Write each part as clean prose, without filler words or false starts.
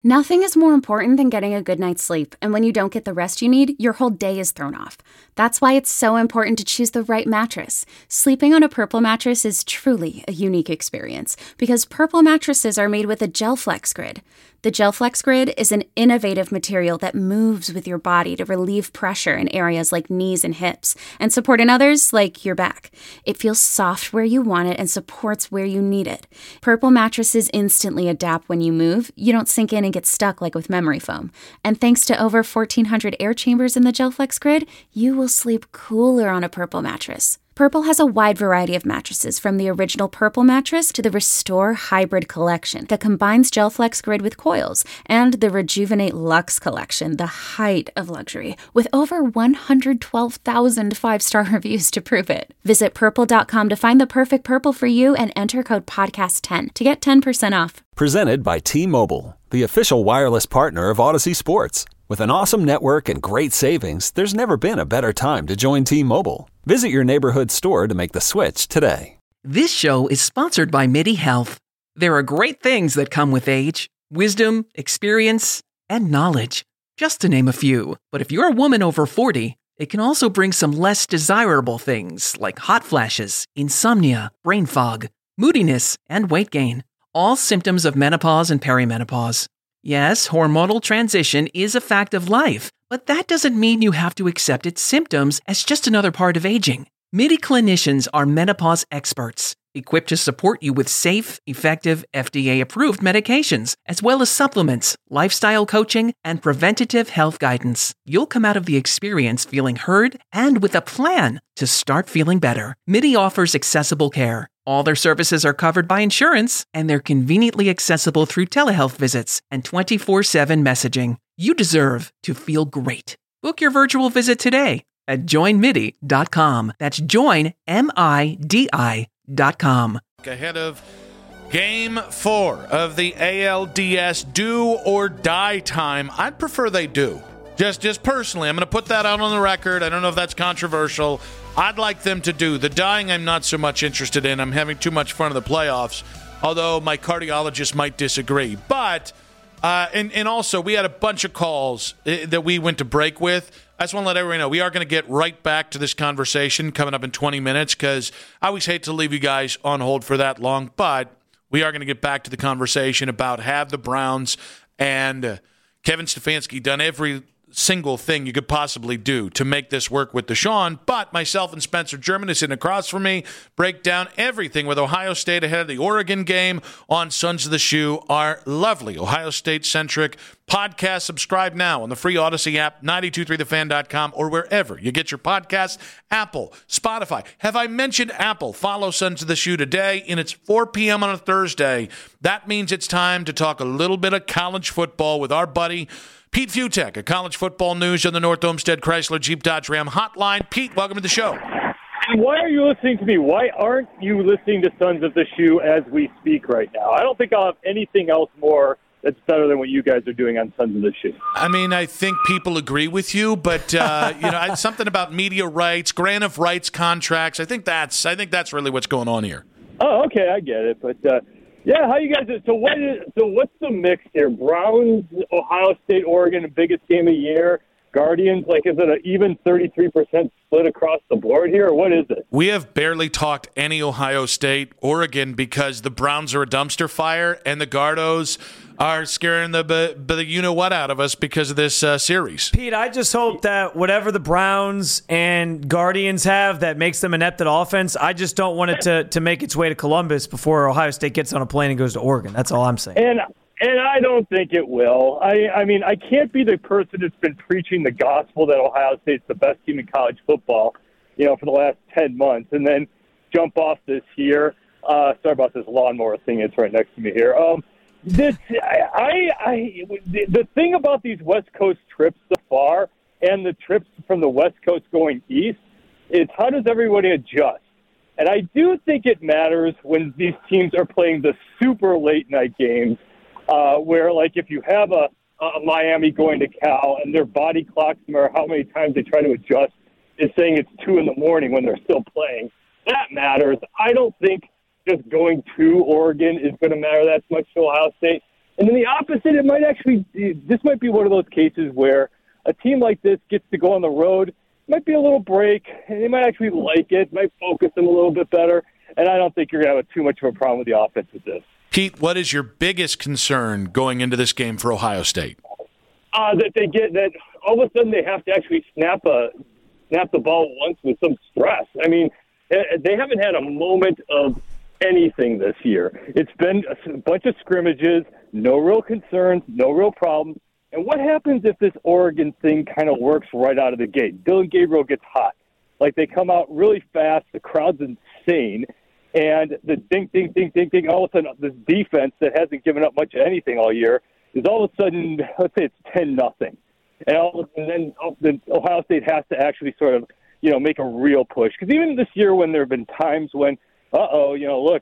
Nothing is more important than getting a good night's sleep, and when you don't get the rest you need, your whole day is thrown off. That's why it's so important to choose the right mattress. Sleeping on a Purple mattress is truly a unique experience, because Purple mattresses are made with a GelFlex Grid. The GelFlex Grid is an innovative material that moves with your body to relieve pressure in areas like knees and hips, and support in others like your back. It feels soft where you want it and supports where you need it. Purple mattresses instantly adapt when you move. You don't sink in and get stuck like with memory foam. And thanks to over 1,400 air chambers in the GelFlex Grid, you will sleep cooler on a Purple mattress. Purple has a wide variety of mattresses, from the original Purple mattress to the Restore Hybrid collection that combines GelFlex Grid with coils, and the Rejuvenate Luxe collection, the height of luxury, with over 112,000 five-star reviews to prove it. Visit purple.com to find the perfect Purple for you and enter code podcast10 to get 10% off. Presented by T-Mobile, the official wireless partner of Odyssey Sports. With an awesome network and great savings, there's never been a better time to join T-Mobile. Visit your neighborhood store to make the switch today. This show is sponsored by MIDI Health. There are great things that come with age: wisdom, experience, and knowledge, just to name a few. But if you're a woman over 40, it can also bring some less desirable things like hot flashes, insomnia, brain fog, moodiness, and weight gain. All symptoms of menopause and perimenopause. Yes, hormonal transition is a fact of life, but that doesn't mean you have to accept its symptoms as just another part of aging. MIDI clinicians are menopause experts, equipped to support you with safe, effective, FDA-approved medications, as well as supplements, lifestyle coaching, and preventative health guidance. You'll come out of the experience feeling heard and with a plan to start feeling better. MIDI offers accessible care. All their services are covered by insurance, and they're conveniently accessible through telehealth visits and 24/7 messaging. You deserve to feel great. Book your virtual visit today at joinmidi.com. That's joinmidi.com. Ahead of Game 4 of the ALDS do or die time, I'd prefer they do. Just personally, I'm going to put that out on the record. I don't know if that's controversial. I'd like them to do. The dying I'm not so much interested in. I'm having too much fun in the playoffs, although my cardiologist might disagree. But, and also, we had a bunch of calls that we went to break with. I just want to let everyone know we are going to get right back to this conversation coming up in 20 minutes, because I always hate to leave you guys on hold for that long. But we are going to get back to the conversation about have the Browns and Kevin Stefanski done every single thing you could possibly do to make this work with Deshaun. But myself and Spencer German is sitting across from me, break down everything with Ohio State ahead of the Oregon game on Sons of the Shoe, our lovely Ohio State-centric podcast. Subscribe now on the free Odyssey app, 923thefan.com, or wherever you get your podcasts. Apple, Spotify. Have I mentioned Apple? Follow Sons of the Shoe today, and it's 4 p.m. on a Thursday. That means it's time to talk a little bit of college football with our buddy Pete Futek, a college football news on the North Olmsted Chrysler Jeep Dodge Ram hotline. Pete, welcome to the show. Why are you listening to me? Why aren't you listening to Sons of the Shoe as we speak right now? I don't think I'll have anything else more that's better than what you guys are doing on Sons of the Shoe. I mean, I think people agree with you, but something about media rights, grant of rights contracts. I think that's really what's going on here. Oh, okay, I get it, but. Yeah, how you guys? So what's the mix here? Browns, Ohio State, Oregon, the biggest game of the year. Guardians, is it an even 33% split across the board here, or what is it? We have barely talked any Ohio State, Oregon, because the Browns are a dumpster fire, and the Gardos are scaring the you-know-what out of us because of this series. Pete, I just hope that whatever the Browns and Guardians have that makes them inept at offense, I just don't want it to make its way to Columbus before Ohio State gets on a plane and goes to Oregon. That's all I'm saying. And I don't think it will. I mean, I can't be the person that's been preaching the gospel that Ohio State's the best team in college football, for the last 10 months, and then jump off this year. Sorry about this lawnmower thing. It's right next to me here. The thing about these West Coast trips so far and the trips from the West Coast going east is how does everybody adjust? And I do think it matters when these teams are playing the super late night games where, if you have a Miami going to Cal and their body clocks, no matter how many times they try to adjust, is saying it's 2 a.m. when they're still playing. That matters. I don't think just going to Oregon is going to matter that much to Ohio State. And then the opposite, this might be one of those cases where a team like this gets to go on the road, might be a little break, and they might actually like it, might focus them a little bit better, and I don't think you're going to have too much of a problem with the offense with this. Pete, what is your biggest concern going into this game for Ohio State? That all of a sudden they have to actually snap the ball once with some stress. I mean, they haven't had a moment of anything this year. It's been a bunch of scrimmages, no real concerns, no real problems. And what happens if this Oregon thing kind of works right out of the gate? Dylan Gabriel gets hot. Like, they come out really fast, the crowd's insane, and the ding, ding, ding, ding, ding, all of a sudden this defense that hasn't given up much of anything all year is all of a sudden, let's say it's 10-0. And then Ohio State has to actually sort of, make a real push. Because even this year when there have been times when, look,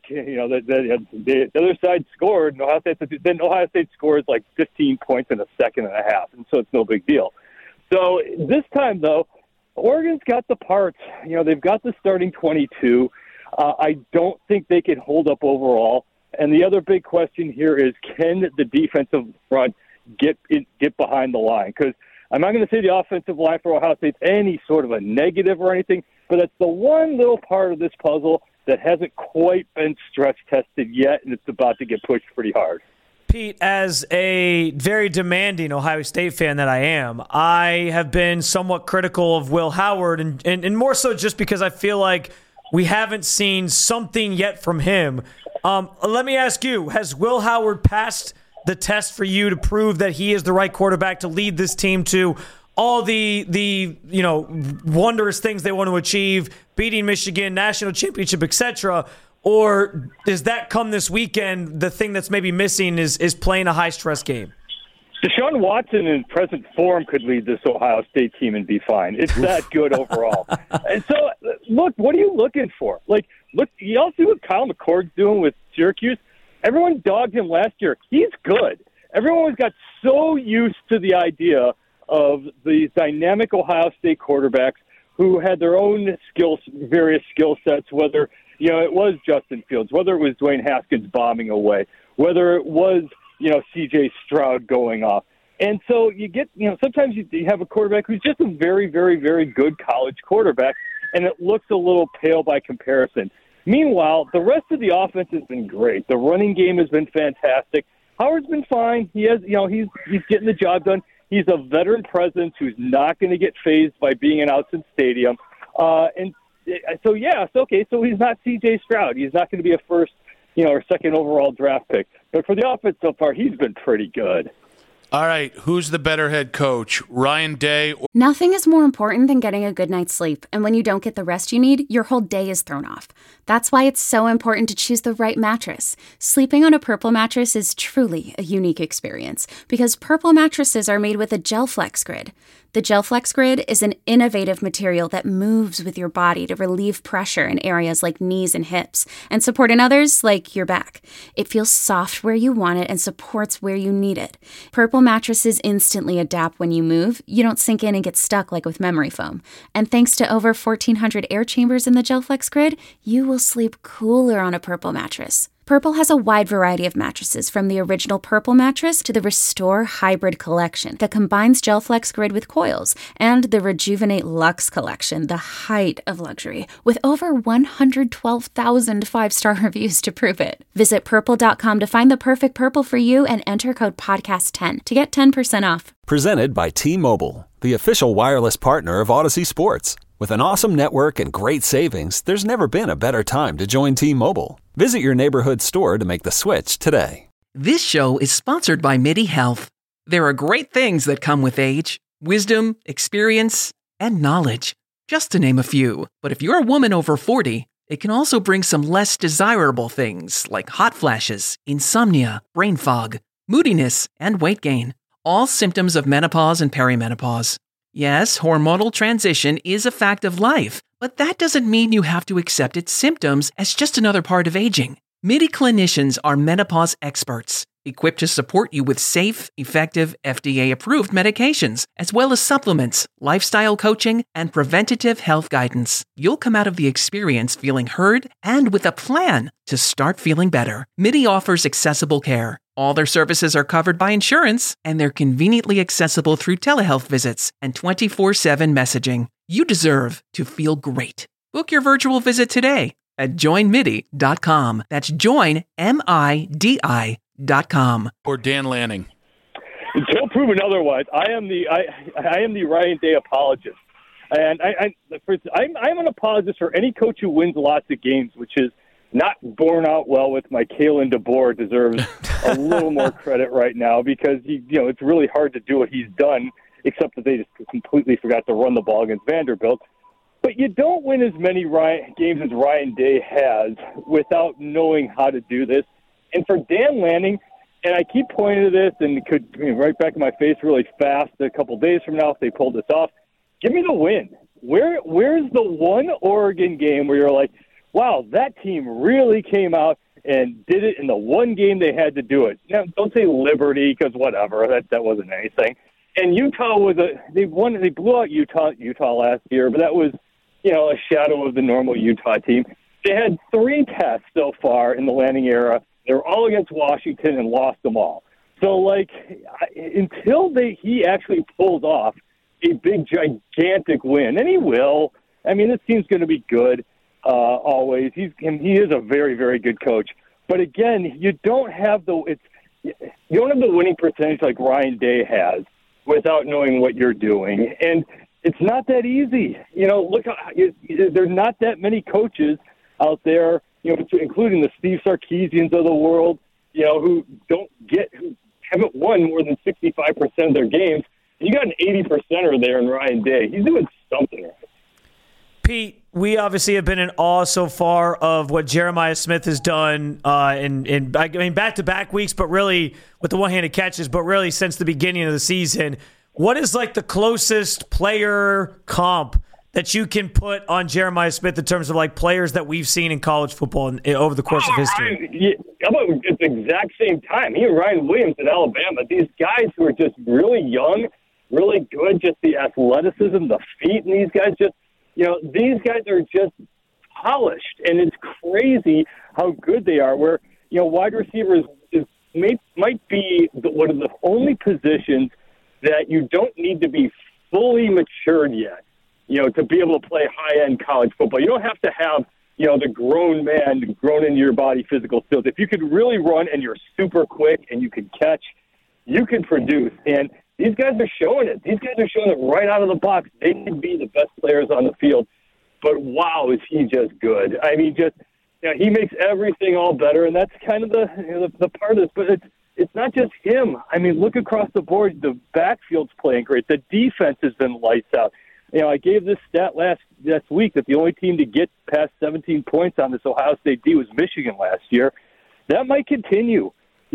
the other side scored, and Ohio State scores like 15 points in a second and a half, and so it's no big deal. So this time, though, Oregon's got the parts. They've got the starting 22. I don't think they can hold up overall. And the other big question here is, can the defensive front get behind the line? Because I'm not going to say the offensive line for Ohio State's any sort of a negative or anything, but it's the one little part of this puzzle that hasn't quite been stress tested yet, and it's about to get pushed pretty hard. Pete, as a very demanding Ohio State fan that I am, I have been somewhat critical of Will Howard, and more so just because I feel like we haven't seen something yet from him. Let me ask you, has Will Howard passed the test for you to prove that he is the right quarterback to lead this team to all the wondrous things they want to achieve, beating Michigan, national championship, etc.? Or does that come this weekend? The thing that's maybe missing is playing a high-stress game. Deshaun Watson in present form could lead this Ohio State team and be fine. It's that good overall. And so, look, what are you looking for? Look, you all see what Kyle McCord's doing with Syracuse? Everyone dogged him last year. He's good. Everyone got so used to the idea of these dynamic Ohio State quarterbacks who had their own various skill sets, whether it was Justin Fields, whether it was Dwayne Haskins bombing away, whether it was C.J. Stroud going off. And so you get, sometimes you have a quarterback who's just a very, very, very good college quarterback, and it looks a little pale by comparison. Meanwhile, the rest of the offense has been great. The running game has been fantastic. Howard's been fine. He has, he's getting the job done. He's a veteran presence who's not going to get fazed by being in Autzen Stadium. So he's not C.J. Stroud. He's not going to be a first, or second overall draft pick. But for the offense so far, he's been pretty good. All right, who's the better head coach, Ryan Day? Nothing is more important than getting a good night's sleep. And when you don't get the rest you need, your whole day is thrown off. That's why it's so important to choose the right mattress. Sleeping on a Purple mattress is truly a unique experience because Purple mattresses are made with a GelFlex Grid. The GelFlex Grid is an innovative material that moves with your body to relieve pressure in areas like knees and hips and support in others like your back. It feels soft where you want it and supports where you need it. Purple mattresses instantly adapt when you move. You don't sink in and get stuck like with memory foam. And thanks to over 1,400 air chambers in the GelFlex Grid, you will sleep cooler on a Purple mattress. Purple has a wide variety of mattresses, from the original Purple mattress to the Restore Hybrid collection that combines GelFlex Grid with coils, and the Rejuvenate Luxe collection, the height of luxury, with over 112,000 five-star reviews to prove it. Visit Purple.com to find the perfect Purple for you and enter code PODCAST10 to get 10% off. Presented by T-Mobile, the official wireless partner of Odyssey Sports. With an awesome network and great savings, there's never been a better time to join T-Mobile. Visit your neighborhood store to make the switch today. This show is sponsored by MIDI Health. There are great things that come with age: wisdom, experience, and knowledge, just to name a few. But if you're a woman over 40, it can also bring some less desirable things like hot flashes, insomnia, brain fog, moodiness, and weight gain. All symptoms of menopause and perimenopause. Yes, hormonal transition is a fact of life, but that doesn't mean you have to accept its symptoms as just another part of aging. MIDI clinicians are menopause experts, equipped to support you with safe, effective, FDA-approved medications, as well as supplements, lifestyle coaching, and preventative health guidance. You'll come out of the experience feeling heard and with a plan to start feeling better. MIDI offers accessible care, All their services are covered by insurance, and they're conveniently accessible through telehealth visits and 24/7 messaging. You deserve to feel great. Book your virtual visit today at joinmidi.com. That's joinmidi.com. Or Dan Lanning. Until proven otherwise, I am the Ryan Day apologist, and I'm an apologist for any coach who wins lots of games, which is not borne out well with my Kalen DeBoer deserves a little more credit right now because it's really hard to do what he's done, except that they just completely forgot to run the ball against Vanderbilt. But you don't win as many games as Ryan Day has without knowing how to do this. And for Dan Lanning, and I keep pointing to this, and it could be right back in my face really fast a couple days from now if they pulled this off. Give me the win. Where's the one Oregon game where you're like, wow, that team really came out and did it in the one game they had to do it. Now, don't say Liberty because whatever, that wasn't anything. And Utah they blew out Utah last year, but that was a shadow of the normal Utah team. They had 3 tests so far in the Lanning era. They were all against Washington and lost them all. So, until he actually pulls off a big, gigantic win, and he will. I mean, this team's going to be good always. He is a very, very good coach. But again, you don't have the winning percentage like Ryan Day has without knowing what you're doing, and it's not that easy. Look, there's not that many coaches out there, including the Steve Sarkisians of the world, who haven't won more than 65% of their games. You got an 80%er there in Ryan Day. He's doing something right. Pete, we obviously have been in awe so far of what Jeremiah Smith has done in back-to-back weeks, but really with the one-handed catches, but really since the beginning of the season. What is the closest player comp that you can put on Jeremiah Smith in terms of players that we've seen in college football over the course of history? How about at the exact same time? He and Ryan Williams in Alabama, these guys who are just really young, really good, just the athleticism, the feet, and these guys these guys are just polished, and it's crazy how good they are. Where wide receivers might be one of the only positions that you don't need to be fully matured yet, to be able to play high-end college football. You don't have to have the grown man grown into your body physical skills. If you could really run and you're super quick and you can catch, you can produce. And these guys are showing it. These guys are showing it right out of the box. They can be the best players on the field. But wow, is he just good. I mean, he makes everything all better, and that's kind of the part of this. But it's not just him. I mean, look across the board. The backfield's playing great. The defense has been lights out. I gave this stat last week that the only team to get past 17 points on this Ohio State D was Michigan last year. That might continue.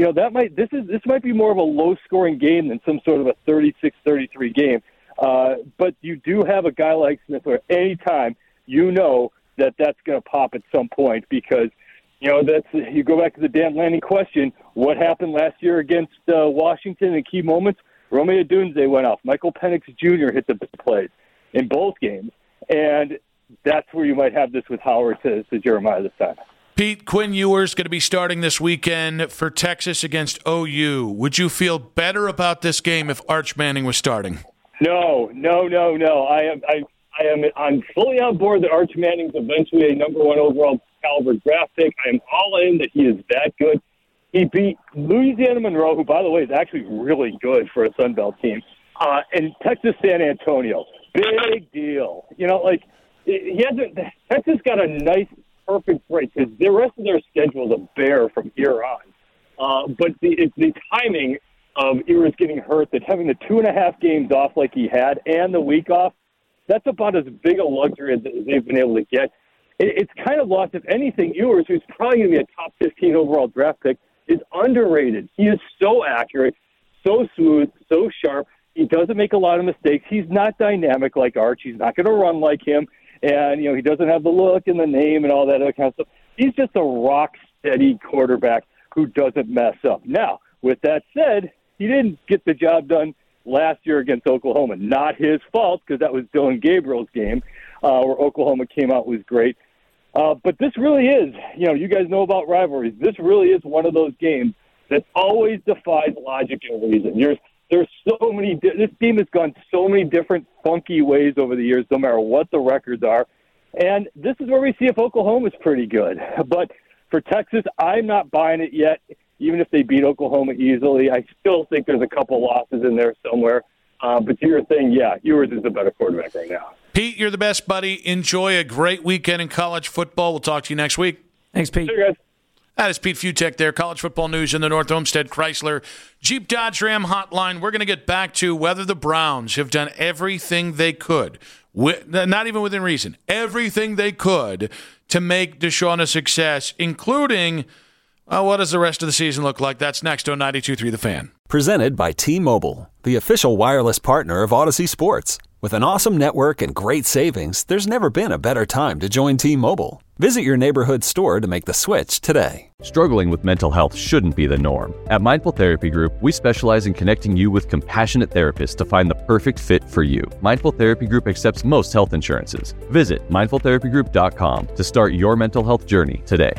This might be more of a low-scoring game than some sort of a 36-33 game. But you do have a guy like Smith where anytime that's going to pop at some point because, you go back to the Dan Lanning question, what happened last year against Washington in key moments? Romeo Odunze went off. Michael Penix Jr. hit the big plays in both games. And that's where you might have this with Howard to Jeremiah this time. Pete, Quinn Ewers going to be starting this weekend for Texas against OU. Would you feel better about this game if Arch Manning was starting? No. I'm fully on board that Arch Manning's eventually a number 1 overall caliber draft pick. I am all in that he is that good. He beat Louisiana Monroe, who, by the way, is actually really good for a Sun Belt team, and Texas San Antonio. Big deal. Texas got a nice, perfect break because the rest of their schedule is a bear from here on. But the timing of Ewers getting hurt, that having the 2.5 games off like he had and the week off, that's about as big a luxury as they've been able to get. It's kind of lost. If anything, Ewers, who's probably going to be a top 15 overall draft pick, is underrated. He is so accurate, so smooth, so sharp. He doesn't make a lot of mistakes. He's not dynamic like Arch. He's not going to run like him. And, he doesn't have the look and the name and all that other kind of stuff. He's just a rock-steady quarterback who doesn't mess up. Now, with that said, he didn't get the job done last year against Oklahoma. Not his fault, because that was Dylan Gabriel's game, where Oklahoma came out was great. But this really is, you guys know about rivalries. This really is one of those games that always defies logic and reason. There's so many. This team has gone so many different funky ways over the years, no matter what the records are. And this is where we see if Oklahoma's pretty good. But for Texas, I'm not buying it yet. Even if they beat Oklahoma easily, I still think there's a couple losses in there somewhere. But to your thing, yeah, Ewers is the better quarterback right now. Pete, you're the best, buddy. Enjoy a great weekend in college football. We'll talk to you next week. Thanks, Pete. See you guys. That is Pete Futek there. College football news in the North Olmsted Chrysler Jeep Dodge Ram hotline. We're going to get back to whether the Browns have done everything they could, not even within reason, everything they could to make Deshaun a success, including what does the rest of the season look like? That's next on 92.3 The Fan. Presented by T-Mobile, the official wireless partner of Odyssey Sports. With an awesome network and great savings, there's never been a better time to join T-Mobile. Visit your neighborhood store to make the switch today. Struggling with mental health shouldn't be the norm. At Mindful Therapy Group, we specialize in connecting you with compassionate therapists to find the perfect fit for you. Mindful Therapy Group accepts most health insurances. Visit mindfultherapygroup.com to start your mental health journey today.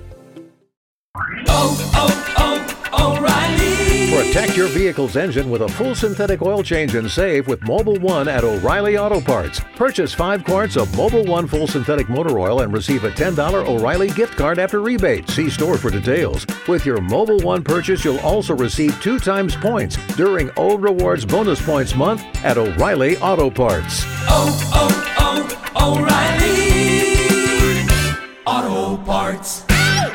O'Reilly. Protect your vehicle's engine with a full synthetic oil change and save with Mobil 1 at O'Reilly Auto Parts. Purchase 5 quarts of Mobil 1 full synthetic motor oil and receive a $10 O'Reilly gift card after rebate. See store for details. With your Mobil 1 purchase, you'll also receive 2 times points during O Rewards Bonus Points Month at O'Reilly Auto Parts. O'Reilly Auto Parts.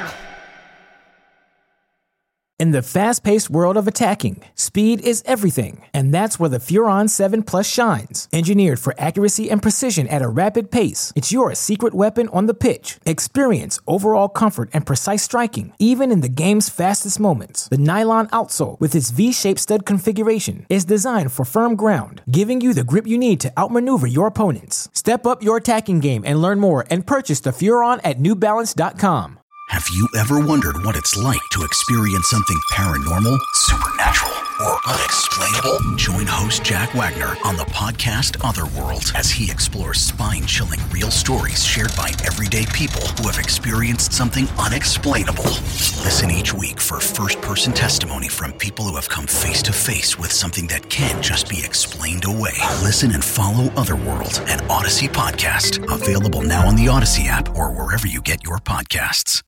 In the fast-paced world of attacking, speed is everything, and that's where the Furon 7 Plus shines. Engineered for accuracy and precision at a rapid pace, it's your secret weapon on the pitch. Experience overall comfort and precise striking, even in the game's fastest moments. The nylon outsole, with its V-shaped stud configuration, is designed for firm ground, giving you the grip you need to outmaneuver your opponents. Step up your attacking game and learn more and purchase the Furon at NewBalance.com. Have you ever wondered what it's like to experience something paranormal, supernatural, or unexplainable? Join host Jack Wagner on the podcast Otherworld as he explores spine-chilling real stories shared by everyday people who have experienced something unexplainable. Listen each week for first-person testimony from people who have come face-to-face with something that can't just be explained away. Listen and follow Otherworld, an Odyssey podcast. Available now on the Odyssey app or wherever you get your podcasts.